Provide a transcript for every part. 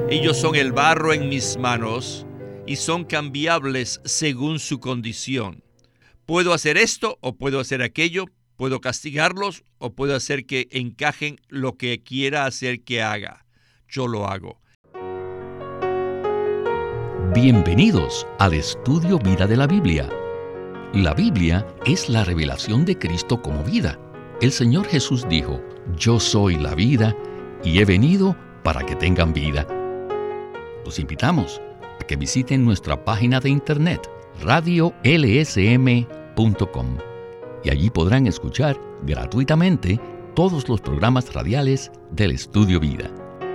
Ellos son el barro en mis manos y son cambiables según su condición. Puedo hacer esto o puedo hacer aquello, puedo castigarlos o puedo hacer que encajen lo que quiera hacer que haga. Yo lo hago. Bienvenidos al estudio Vida de la Biblia. La Biblia es la revelación de Cristo como vida. El Señor Jesús dijo: "Yo soy la vida y he venido para que tengan vida". Los invitamos a que visiten nuestra página de internet radiolsm.com y allí podrán escuchar gratuitamente todos los programas radiales del Estudio Vida.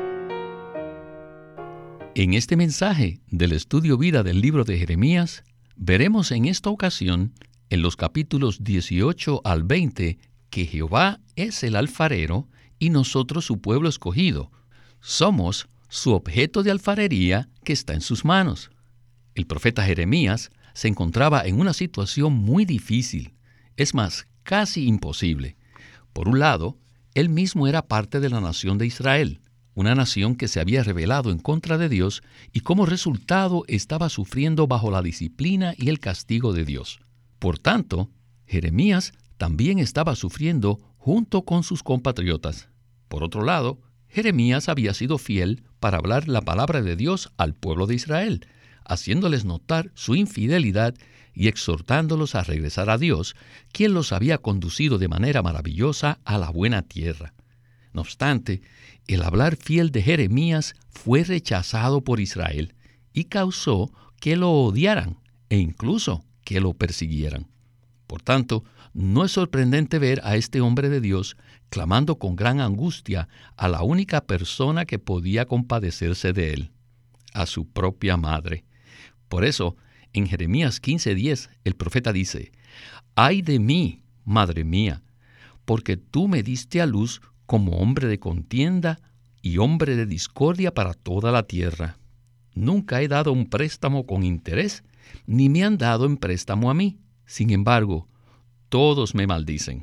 En este mensaje del Estudio Vida del libro de Jeremías, veremos en esta ocasión, en los capítulos 18 al 20, que Jehová es el alfarero y nosotros su pueblo escogido. Somos su objeto de alfarería que está en sus manos. El profeta Jeremías se encontraba en una situación muy difícil, es más, casi imposible. Por un lado, él mismo era parte de la nación de Israel, una nación que se había rebelado en contra de Dios y como resultado estaba sufriendo bajo la disciplina y el castigo de Dios. Por tanto, Jeremías también estaba sufriendo junto con sus compatriotas. Por otro lado, Jeremías había sido fiel para hablar la palabra de Dios al pueblo de Israel, haciéndoles notar su infidelidad y exhortándolos a regresar a Dios, quien los había conducido de manera maravillosa a la buena tierra. No obstante, el hablar fiel de Jeremías fue rechazado por Israel y causó que lo odiaran e incluso que lo persiguieran. Por tanto, no es sorprendente ver a este hombre de Dios clamando con gran angustia a la única persona que podía compadecerse de él, a su propia madre. Por eso, en Jeremías 15:10, el profeta dice: «Ay de mí, madre mía, porque tú me diste a luz como hombre de contienda y hombre de discordia para toda la tierra. Nunca he dado un préstamo con interés, ni me han dado en préstamo a mí. Sin embargo, todos me maldicen».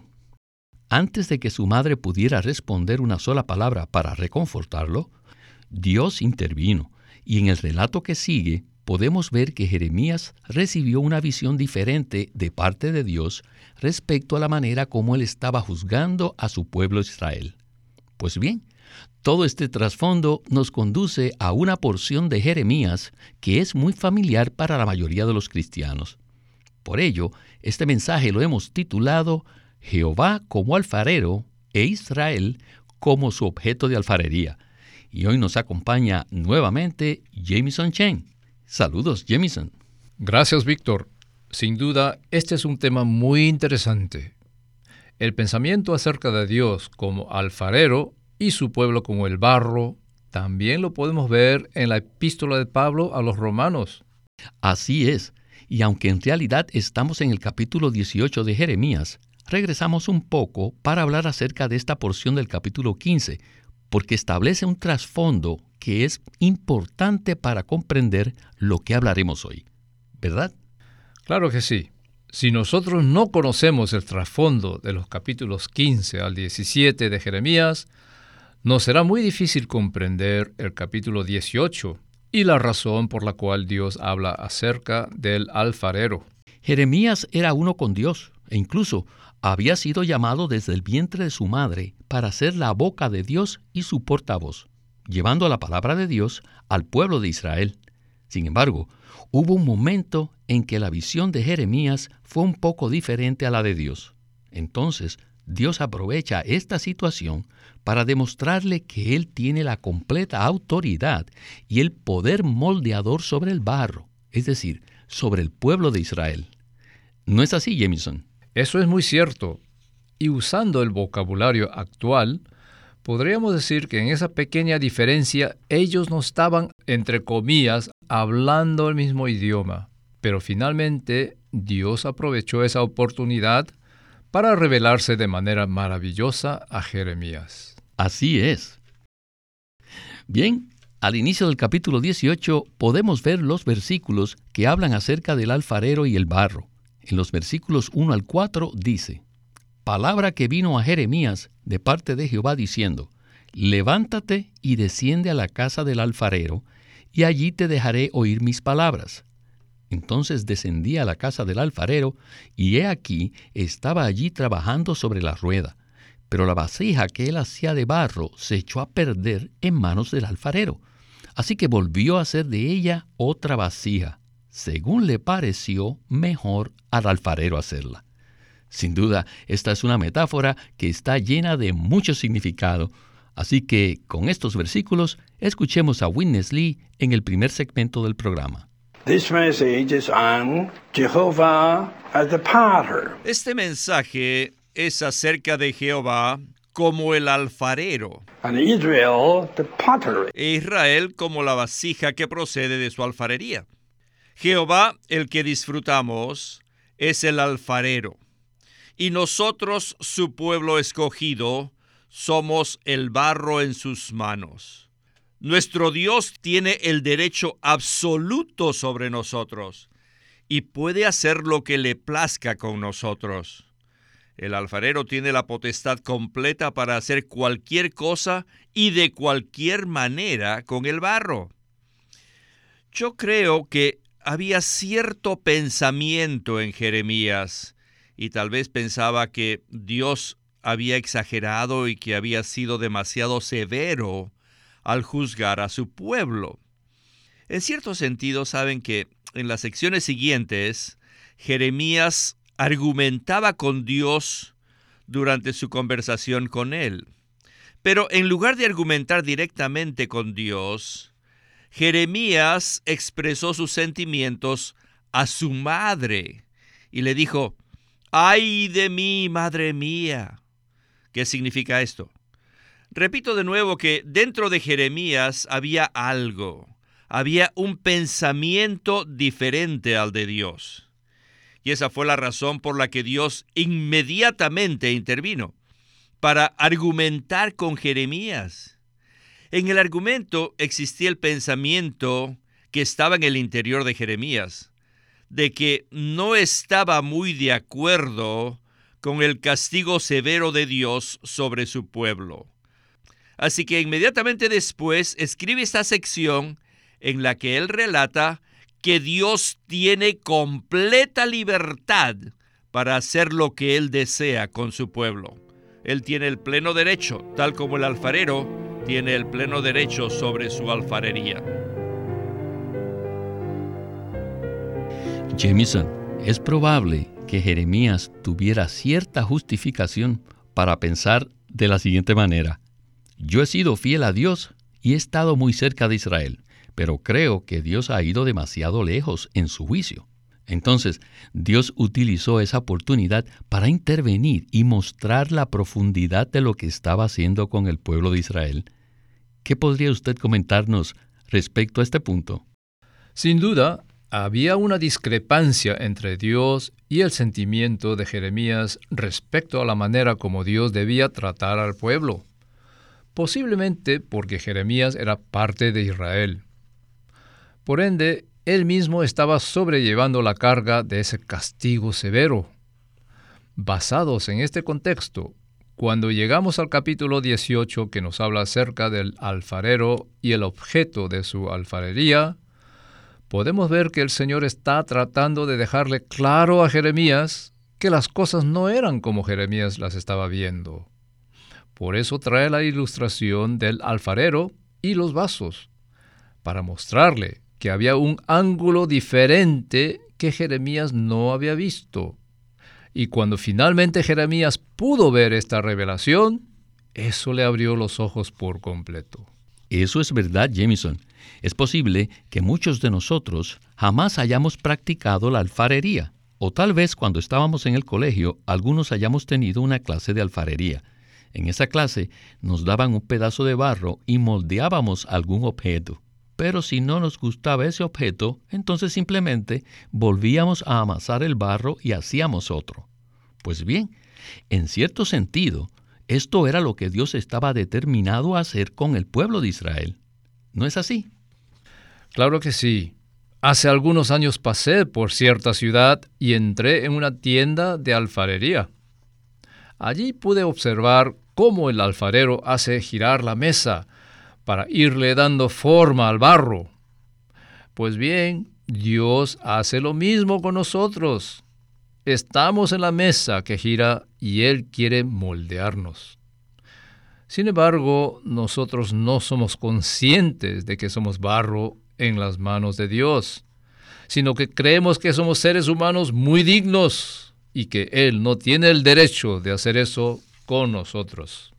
Antes de que su madre pudiera responder una sola palabra para reconfortarlo, Dios intervino, y en el relato que sigue podemos ver que Jeremías recibió una visión diferente de parte de Dios respecto a la manera como él estaba juzgando a su pueblo Israel. Pues bien, todo este trasfondo nos conduce a una porción de Jeremías que es muy familiar para la mayoría de los cristianos. Por ello, este mensaje lo hemos titulado Jehová como alfarero e Israel como su objeto de alfarería. Y hoy nos acompaña nuevamente Jamison Chen. Saludos, Jamison. Gracias, Víctor. Sin duda, este es un tema muy interesante. El pensamiento acerca de Dios como alfarero y su pueblo como el barro también lo podemos ver en la epístola de Pablo a los romanos. Así es, y aunque en realidad estamos en el capítulo 18 de Jeremías, regresamos un poco para hablar acerca de esta porción del capítulo 15, porque establece un trasfondo que es importante para comprender lo que hablaremos hoy, ¿verdad? Claro que sí. Si nosotros no conocemos el trasfondo de los capítulos 15 al 17 de Jeremías, nos será muy difícil comprender el capítulo 18 y la razón por la cual Dios habla acerca del alfarero. Jeremías era uno con Dios e incluso había sido llamado desde el vientre de su madre para ser la boca de Dios y su portavoz, llevando la palabra de Dios al pueblo de Israel. Sin embargo, hubo un momento en que la visión de Jeremías fue un poco diferente a la de Dios. Entonces, Dios aprovecha esta situación para demostrarle que Él tiene la completa autoridad y el poder moldeador sobre el barro, es decir, sobre el pueblo de Israel. ¿No es así, Jamison? Eso es muy cierto. Y usando el vocabulario actual, podríamos decir que en esa pequeña diferencia ellos no estaban, entre comillas, hablando el mismo idioma. Pero finalmente Dios aprovechó esa oportunidad para revelarse de manera maravillosa a Jeremías. Así es. Bien, al inicio del capítulo 18 podemos ver los versículos que hablan acerca del alfarero y el barro. En los versículos 1 al 4 dice: palabra que vino a Jeremías de parte de Jehová diciendo: levántate y desciende a la casa del alfarero, y allí te dejaré oír mis palabras. Entonces descendí a la casa del alfarero, y he aquí, estaba allí trabajando sobre la rueda, pero la vasija que él hacía de barro se echó a perder en manos del alfarero. Así que volvió a hacer de ella otra vasija, según le pareció mejor al alfarero hacerla. Sin duda, esta es una metáfora que está llena de mucho significado. Así que, con estos versículos, escuchemos a Witness Lee en el primer segmento del programa. This message is on Jehovah as the potter. Este mensaje es acerca de Jehová como el alfarero, And Israel, the pottery. e Israel como la vasija que procede de su alfarería. Jehová, el que disfrutamos, es el alfarero, y nosotros, su pueblo escogido, somos el barro en sus manos. Nuestro Dios tiene el derecho absoluto sobre nosotros y puede hacer lo que le plazca con nosotros. El alfarero tiene la potestad completa para hacer cualquier cosa y de cualquier manera con el barro. Yo creo que había cierto pensamiento en Jeremías, y tal vez pensaba que Dios había exagerado y que había sido demasiado severo al juzgar a su pueblo. En cierto sentido, saben que en las secciones siguientes, Jeremías argumentaba con Dios durante su conversación con él. Pero en lugar de argumentar directamente con Dios, Jeremías expresó sus sentimientos a su madre y le dijo: ¡ay de mí, madre mía! ¿Qué significa esto? Repito de nuevo que dentro de Jeremías había algo, había un pensamiento diferente al de Dios. Y esa fue la razón por la que Dios inmediatamente intervino, para argumentar con Jeremías. En el argumento existía el pensamiento que estaba en el interior de Jeremías, de que no estaba muy de acuerdo con el castigo severo de Dios sobre su pueblo. Así que inmediatamente después escribe esta sección en la que él relata que Dios tiene completa libertad para hacer lo que él desea con su pueblo. Él tiene el pleno derecho, tal como el alfarero tiene el pleno derecho sobre su alfarería. Jamieson, es probable que Jeremías tuviera cierta justificación para pensar de la siguiente manera: yo he sido fiel a Dios y he estado muy cerca de Israel, pero creo que Dios ha ido demasiado lejos en su juicio. Entonces, Dios utilizó esa oportunidad para intervenir y mostrar la profundidad de lo que estaba haciendo con el pueblo de Israel. ¿Qué podría usted comentarnos respecto a este punto? Sin duda, había una discrepancia entre Dios y el sentimiento de Jeremías respecto a la manera como Dios debía tratar al pueblo. Posiblemente porque Jeremías era parte de Israel. Por ende, él mismo estaba sobrellevando la carga de ese castigo severo. Basados en este contexto, cuando llegamos al capítulo 18 que nos habla acerca del alfarero y el objeto de su alfarería, podemos ver que el Señor está tratando de dejarle claro a Jeremías que las cosas no eran como Jeremías las estaba viendo. Por eso trae la ilustración del alfarero y los vasos, para mostrarle que había un ángulo diferente que Jeremías no había visto. Y cuando finalmente Jeremías pudo ver esta revelación, eso le abrió los ojos por completo. Eso es verdad, Jamieson. Es posible que muchos de nosotros jamás hayamos practicado la alfarería, o tal vez cuando estábamos en el colegio, algunos hayamos tenido una clase de alfarería. En esa clase nos daban un pedazo de barro y moldeábamos algún objeto. Pero si no nos gustaba ese objeto, entonces simplemente volvíamos a amasar el barro y hacíamos otro. Pues bien, en cierto sentido, esto era lo que Dios estaba determinado a hacer con el pueblo de Israel. ¿No es así? Claro que sí. Hace algunos años pasé por cierta ciudad y entré en una tienda de alfarería. Allí pude observar cómo el alfarero hace girar la mesa para irle dando forma al barro. Pues bien, Dios hace lo mismo con nosotros. Estamos en la mesa que gira y Él quiere moldearnos. Sin embargo, nosotros no somos conscientes de que somos barro en las manos de Dios, sino que creemos que somos seres humanos muy dignos y que Él no tiene el derecho de hacer eso con nosotros.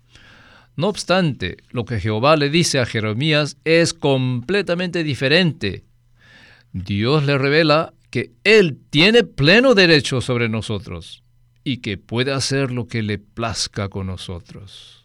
No obstante, lo que Jehová le dice a Jeremías es completamente diferente. Dios le revela que Él tiene pleno derecho sobre nosotros y que puede hacer lo que le plazca con nosotros.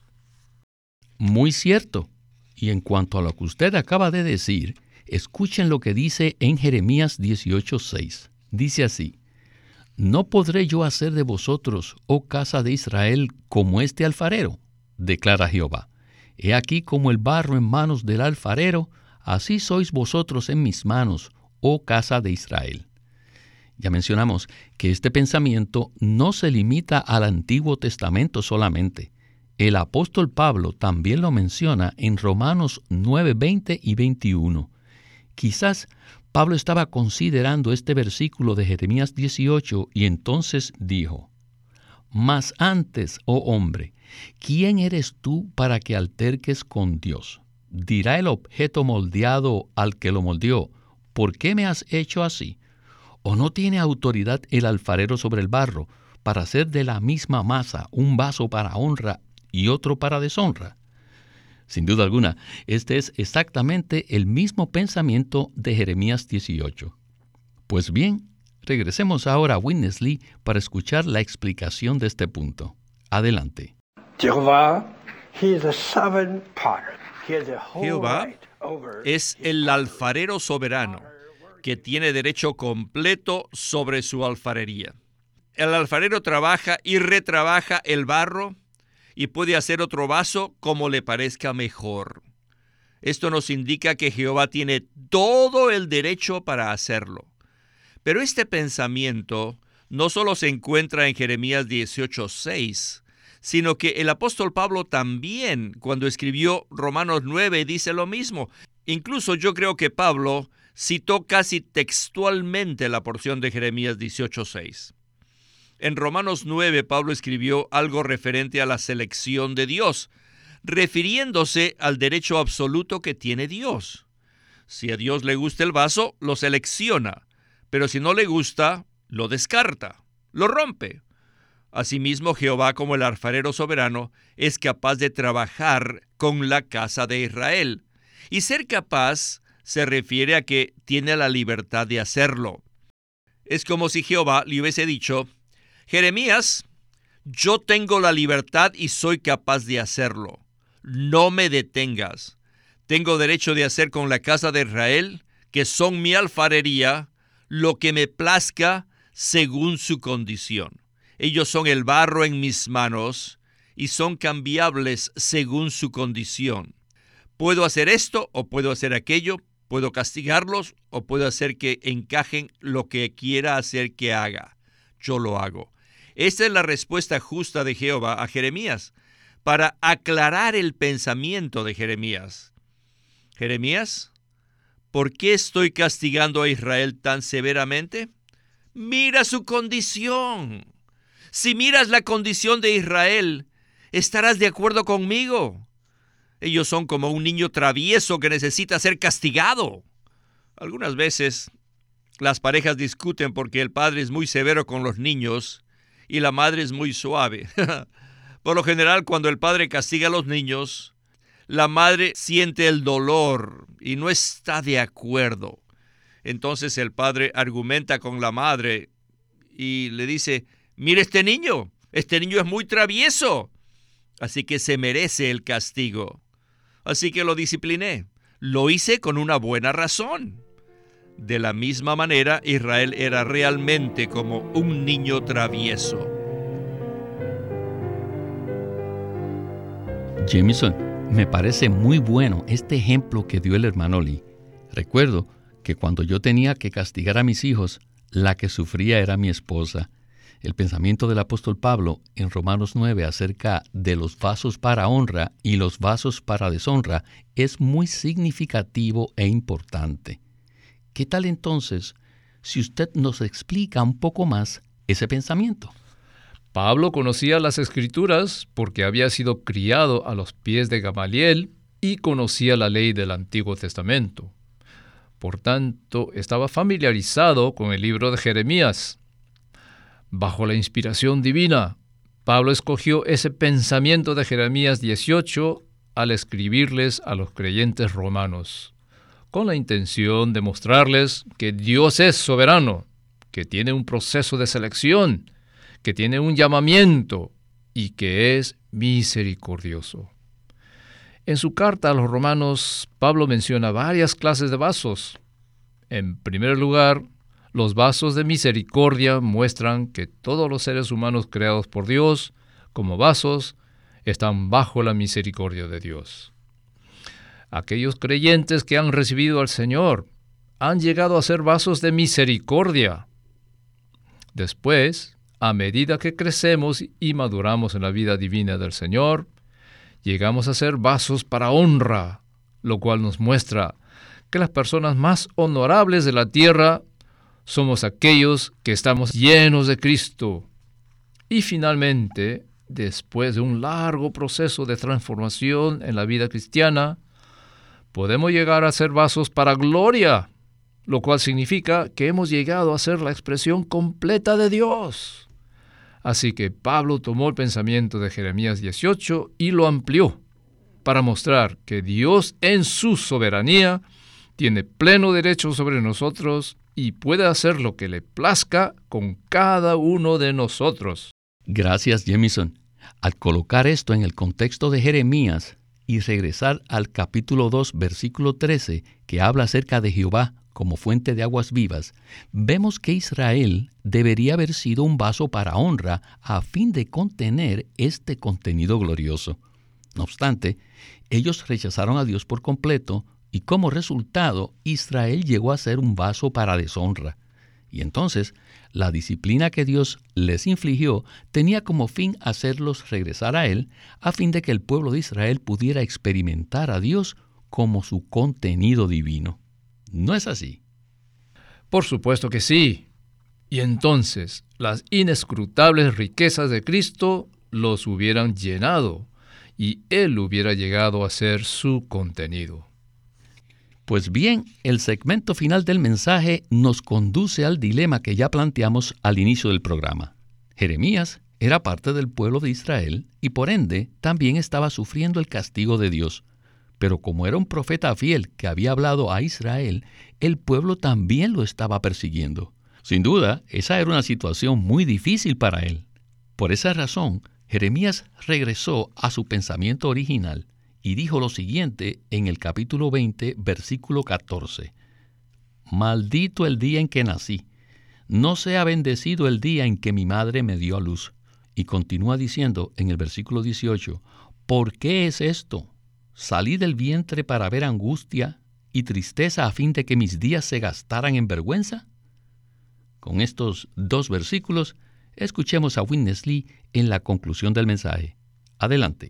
Muy cierto. Y en cuanto a lo que usted acaba de decir, escuchen lo que dice en Jeremías 18:6. Dice así: ¿No podré yo hacer de vosotros, oh casa de Israel, como este alfarero? Declara Jehová. He aquí como el barro en manos del alfarero, así sois vosotros en mis manos, oh casa de Israel. Ya mencionamos que este pensamiento no se limita al Antiguo Testamento solamente. El apóstol Pablo también lo menciona en Romanos 9:20 y 21. Quizás Pablo estaba considerando este versículo de Jeremías 18 y entonces dijo: Mas antes, oh hombre, ¿quién eres tú para que alterques con Dios? Dirá el objeto moldeado al que lo moldeó: ¿por qué me has hecho así? ¿O no tiene autoridad el alfarero sobre el barro para hacer de la misma masa un vaso para honra y otro para deshonra? Sin duda alguna, este es exactamente el mismo pensamiento de Jeremías 18. Pues bien, regresemos ahora a Witness Lee para escuchar la explicación de este punto. Adelante. Jehová es el alfarero soberano que tiene derecho completo sobre su alfarería. El alfarero trabaja y retrabaja el barro y puede hacer otro vaso como le parezca mejor. Esto nos indica que Jehová tiene todo el derecho para hacerlo. Pero este pensamiento no solo se encuentra en Jeremías 18:6, sino que el apóstol Pablo también, cuando escribió Romanos 9, dice lo mismo. Incluso yo creo que Pablo citó casi textualmente la porción de Jeremías 18:6. En Romanos 9, Pablo escribió algo referente a la selección de Dios, refiriéndose al derecho absoluto que tiene Dios. Si a Dios le gusta el vaso, lo selecciona, pero si no le gusta, lo descarta, lo rompe. Asimismo, Jehová, como el alfarero soberano, es capaz de trabajar con la casa de Israel. Y ser capaz se refiere a que tiene la libertad de hacerlo. Es como si Jehová le hubiese dicho: Jeremías, yo tengo la libertad y soy capaz de hacerlo. No me detengas. Tengo derecho de hacer con la casa de Israel, que son mi alfarería, lo que me plazca según su condición. Ellos son el barro en mis manos y son cambiables según su condición. Puedo hacer esto o puedo hacer aquello, puedo castigarlos o puedo hacer que encajen lo que quiera hacer que haga. Yo lo hago. Esta es la respuesta justa de Jehová a Jeremías, para aclarar el pensamiento de Jeremías. Jeremías, ¿por qué estoy castigando a Israel tan severamente? Mira su condición. Si miras la condición de Israel, estarás de acuerdo conmigo. Ellos son como un niño travieso que necesita ser castigado. Algunas veces las parejas discuten porque el padre es muy severo con los niños y la madre es muy suave. Por lo general, cuando el padre castiga a los niños, la madre siente el dolor y no está de acuerdo. Entonces el padre argumenta con la madre y le dice: mire este niño es muy travieso, así que se merece el castigo. Así que lo discipliné. Lo hice con una buena razón. De la misma manera, Israel era realmente como un niño travieso. Jameson, me parece muy bueno este ejemplo que dio el hermano Lee. Recuerdo que cuando yo tenía que castigar a mis hijos, la que sufría era mi esposa. El pensamiento del apóstol Pablo en Romanos 9 acerca de los vasos para honra y los vasos para deshonra es muy significativo e importante. ¿Qué tal entonces si usted nos explica un poco más ese pensamiento? Pablo conocía las Escrituras porque había sido criado a los pies de Gamaliel y conocía la ley del Antiguo Testamento. Por tanto, estaba familiarizado con el libro de Jeremías. Bajo la inspiración divina, Pablo escogió ese pensamiento de Jeremías 18 al escribirles a los creyentes romanos, con la intención de mostrarles que Dios es soberano, que tiene un proceso de selección, que tiene un llamamiento y que es misericordioso. En su carta a los romanos, Pablo menciona varias clases de vasos. En primer lugar, los vasos de misericordia muestran que todos los seres humanos creados por Dios, como vasos, están bajo la misericordia de Dios. Aquellos creyentes que han recibido al Señor han llegado a ser vasos de misericordia. Después, a medida que crecemos y maduramos en la vida divina del Señor, llegamos a ser vasos para honra, lo cual nos muestra que las personas más honorables de la tierra somos aquellos que estamos llenos de Cristo. Y finalmente, después de un largo proceso de transformación en la vida cristiana, podemos llegar a ser vasos para gloria, lo cual significa que hemos llegado a ser la expresión completa de Dios. Así que Pablo tomó el pensamiento de Jeremías 18 y lo amplió para mostrar que Dios en su soberanía tiene pleno derecho sobre nosotros y puede hacer lo que le plazca con cada uno de nosotros. Gracias, Jamison. Al colocar esto en el contexto de Jeremías y regresar al capítulo 2, versículo 13, que habla acerca de Jehová como fuente de aguas vivas, vemos que Israel debería haber sido un vaso para honra a fin de contener este contenido glorioso. No obstante, ellos rechazaron a Dios por completo y como resultado, Israel llegó a ser un vaso para deshonra. Y entonces, la disciplina que Dios les infligió tenía como fin hacerlos regresar a Él, a fin de que el pueblo de Israel pudiera experimentar a Dios como su contenido divino. ¿No es así? Por supuesto que sí. Y entonces, las inescrutables riquezas de Cristo los hubieran llenado, y Él hubiera llegado a ser su contenido. Pues bien, el segmento final del mensaje nos conduce al dilema que ya planteamos al inicio del programa. Jeremías era parte del pueblo de Israel y por ende también estaba sufriendo el castigo de Dios. Pero como era un profeta fiel que había hablado a Israel, el pueblo también lo estaba persiguiendo. Sin duda, esa era una situación muy difícil para él. Por esa razón, Jeremías regresó a su pensamiento original y dijo lo siguiente en el capítulo 20, versículo 14. Maldito el día en que nací, no sea bendecido el día en que mi madre me dio a luz. Y continúa diciendo en el versículo 18, ¿por qué es esto? Salí del vientre para ver angustia y tristeza a fin de que mis días se gastaran en vergüenza. Con estos dos versículos, escuchemos a Witness Lee en la conclusión del mensaje. Adelante.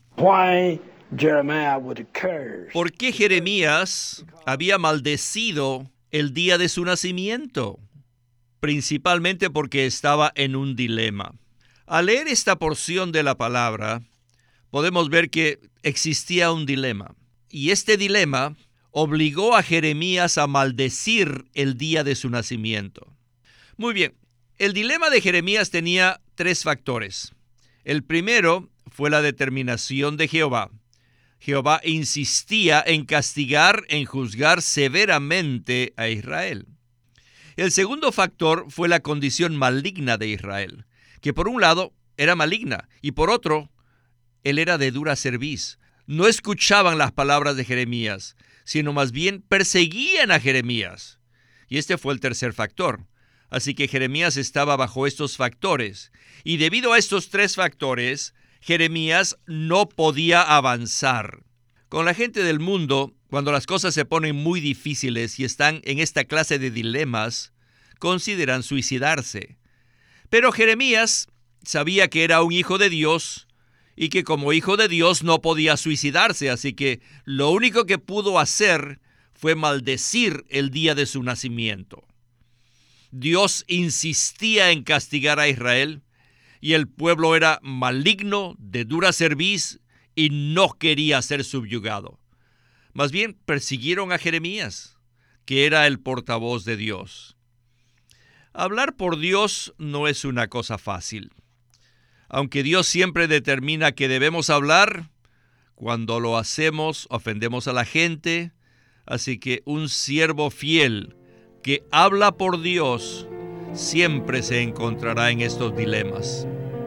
¿Por qué Jeremías había maldecido el día de su nacimiento? Principalmente porque estaba en un dilema. Al leer esta porción de la palabra, podemos ver que existía un dilema. Y este dilema obligó a Jeremías a maldecir el día de su nacimiento. Muy bien, el dilema de Jeremías tenía tres factores. El primero fue la determinación de Jehová. Jehová insistía en castigar, en juzgar severamente a Israel. El segundo factor fue la condición maligna de Israel, que por un lado era maligna y por otro, él era de dura cerviz. No escuchaban las palabras de Jeremías, sino más bien perseguían a Jeremías. Y este fue el tercer factor. Así que Jeremías estaba bajo estos factores. Y debido a estos tres factores, Jeremías no podía avanzar. Con la gente del mundo, cuando las cosas se ponen muy difíciles y están en esta clase de dilemas, consideran suicidarse. Pero Jeremías sabía que era un hijo de Dios y que como hijo de Dios no podía suicidarse, así que lo único que pudo hacer fue maldecir el día de su nacimiento. Dios insistía en castigar a Israel y el pueblo era maligno, de dura cerviz y no quería ser subyugado. Más bien persiguieron a Jeremías, que era el portavoz de Dios. Hablar por Dios no es una cosa fácil. Aunque Dios siempre determina que debemos hablar, cuando lo hacemos ofendemos a la gente, así que un siervo fiel que habla por Dios siempre se encontrará en estos dilemas.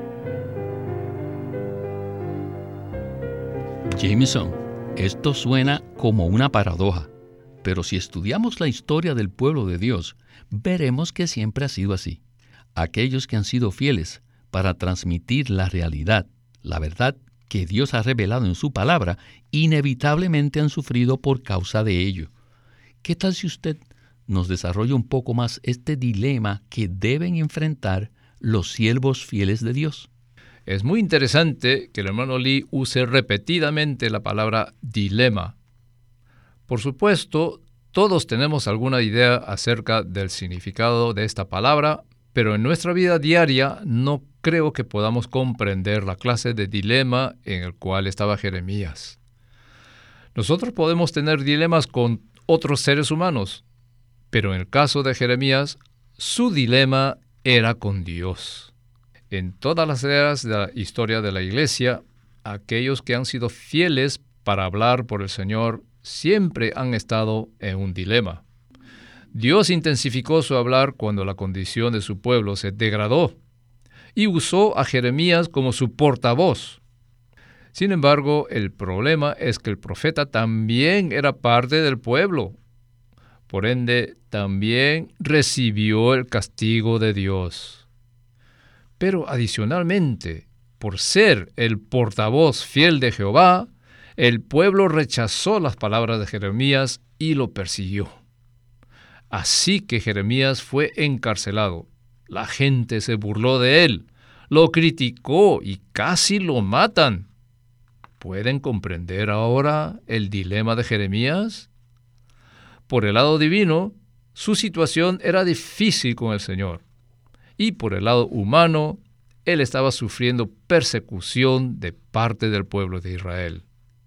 Jameson, esto suena como una paradoja, pero si estudiamos la historia del pueblo de Dios, veremos que siempre ha sido así. Aquellos que han sido fieles para transmitir la realidad, la verdad que Dios ha revelado en su palabra, inevitablemente han sufrido por causa de ello. ¿Qué tal si usted nos desarrolla un poco más este dilema que deben enfrentar los siervos fieles de Dios? Es muy interesante que el hermano Lee use repetidamente la palabra dilema. Por supuesto, todos tenemos alguna idea acerca del significado de esta palabra, pero en nuestra vida diaria no creo que podamos comprender la clase de dilema en el cual estaba Jeremías. Nosotros podemos tener dilemas con otros seres humanos, pero en el caso de Jeremías, su dilema era con Dios. En todas las eras de la historia de la Iglesia, aquellos que han sido fieles para hablar por el Señor siempre han estado en un dilema. Dios intensificó su hablar cuando la condición de su pueblo se degradó y usó a Jeremías como su portavoz. Sin embargo, el problema es que el profeta también era parte del pueblo. Por ende, también recibió el castigo de Dios. Pero adicionalmente, por ser el portavoz fiel de Jehová, el pueblo rechazó las palabras de Jeremías y lo persiguió. Así que Jeremías fue encarcelado. La gente se burló de él, lo criticó y casi lo matan. ¿Pueden comprender ahora el dilema de Jeremías? Por el lado divino, su situación era difícil con el Señor. Y por el lado humano, él estaba sufriendo persecución de parte del pueblo de Israel.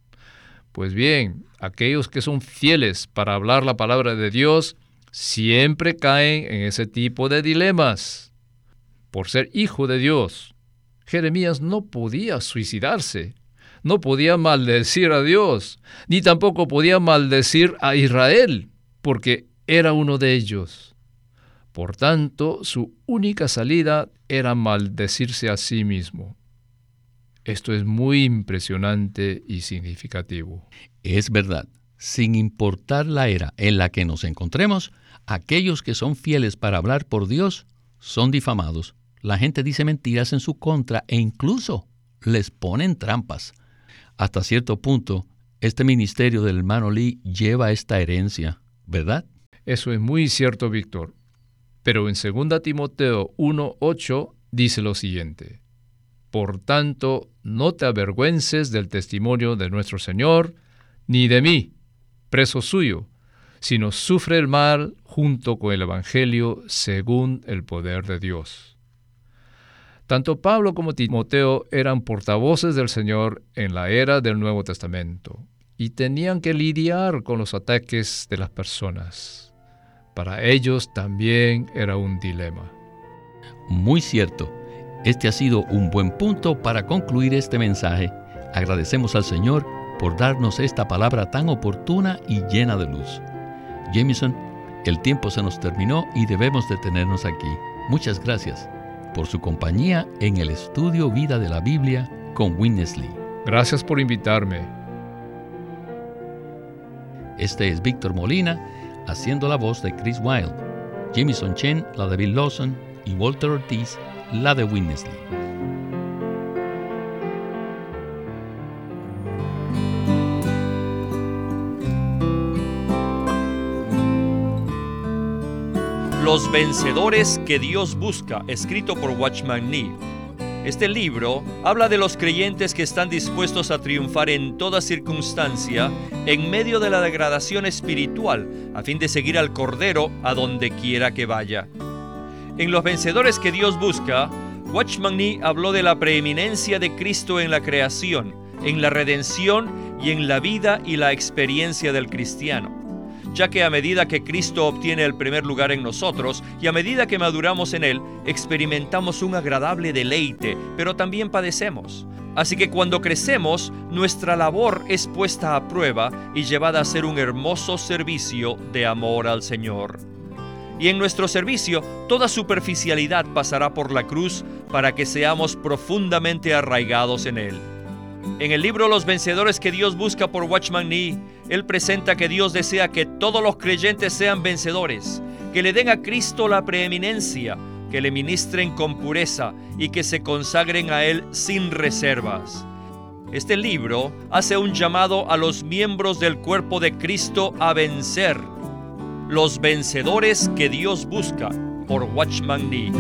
Pues bien, aquellos que son fieles para hablar la palabra de Dios siempre caen en ese tipo de dilemas. Por ser hijo de Dios, Jeremías no podía suicidarse, no podía maldecir a Dios, ni tampoco podía maldecir a Israel, porque era uno de ellos. Por tanto, su única salida era maldecirse a sí mismo. Esto es muy impresionante y significativo. Es verdad. Sin importar la era en la que nos encontremos, aquellos que son fieles para hablar por Dios son difamados. La gente dice mentiras en su contra e incluso les ponen trampas. Hasta cierto punto, este ministerio del hermano Lee lleva esta herencia, ¿verdad? Eso es muy cierto, Víctor. Pero en 2 Timoteo 1:8 dice lo siguiente: Por tanto, no te avergüences del testimonio de nuestro Señor, ni de mí, preso suyo, sino sufre el mal junto con el Evangelio según el poder de Dios. Tanto Pablo como Timoteo eran portavoces del Señor en la era del Nuevo Testamento y tenían que lidiar con los ataques de las personas. Para ellos también era un dilema. Muy cierto. Este ha sido un buen punto para concluir este mensaje. Agradecemos al Señor por darnos esta palabra tan oportuna y llena de luz. Jameson, el tiempo se nos terminó y debemos detenernos aquí. Muchas gracias por su compañía en el estudio Vida de la Biblia con Witness Lee. Gracias por invitarme. Este es Víctor Molina, haciendo la voz de Chris Wilde, Jameson Chen, la de Bill Lawson, y Walter Ortiz, la de Witness Lee. Los vencedores que Dios busca, escrito por Watchman Nee. Este libro habla de los creyentes que están dispuestos a triunfar en toda circunstancia en medio de la degradación espiritual, a fin de seguir al Cordero a donde quiera que vaya. En Los vencedores que Dios busca, Watchman Nee habló de la preeminencia de Cristo en la creación, en la redención y en la vida y la experiencia del cristiano, ya que a medida que Cristo obtiene el primer lugar en nosotros y a medida que maduramos en Él, experimentamos un agradable deleite, pero también padecemos. Así que cuando crecemos, nuestra labor es puesta a prueba y llevada a ser un hermoso servicio de amor al Señor. Y en nuestro servicio, toda superficialidad pasará por la cruz para que seamos profundamente arraigados en Él. En el libro Los vencedores que Dios busca por Watchman Nee, él presenta que Dios desea que todos los creyentes sean vencedores, que le den a Cristo la preeminencia, que le ministren con pureza y que se consagren a Él sin reservas. Este libro hace un llamado a los miembros del cuerpo de Cristo a vencer. Los vencedores que Dios busca por Watchman Nee.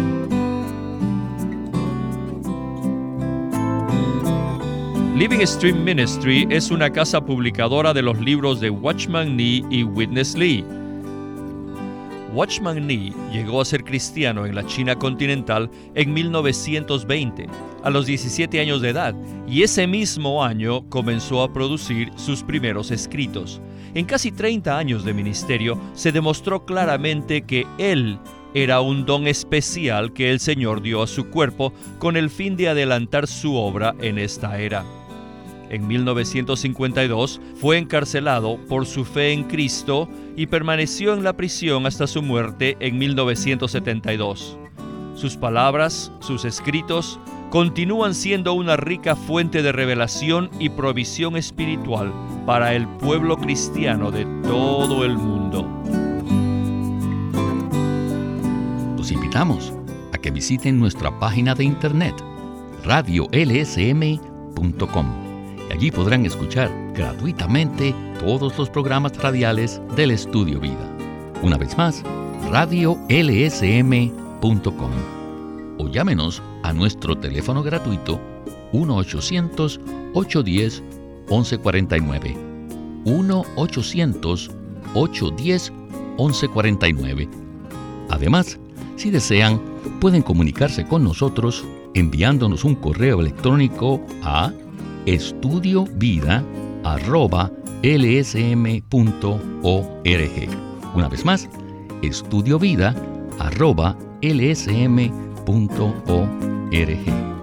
Living Stream Ministry es una casa publicadora de los libros de Watchman Nee y Witness Lee. Watchman Nee llegó a ser cristiano en la China continental en 1920, a los 17 años de edad, y ese mismo año comenzó a producir sus primeros escritos. En casi 30 años de ministerio se demostró claramente que él era un don especial que el Señor dio a su cuerpo con el fin de adelantar su obra en esta era. En 1952 fue encarcelado por su fe en Cristo y permaneció en la prisión hasta su muerte en 1972. Sus palabras, sus escritos, continúan siendo una rica fuente de revelación y provisión espiritual para el pueblo cristiano de todo el mundo. Los invitamos a que visiten nuestra página de internet, radiolsm.com. Allí podrán escuchar gratuitamente todos los programas radiales del Estudio Vida. Una vez más, radiolsm.com. O llámenos a nuestro teléfono gratuito 1-800-810-1149. 1-800-810-1149. Además, si desean, pueden comunicarse con nosotros enviándonos un correo electrónico a estudiovida@lsm.org. Una vez más, estudiovida@lsm.org.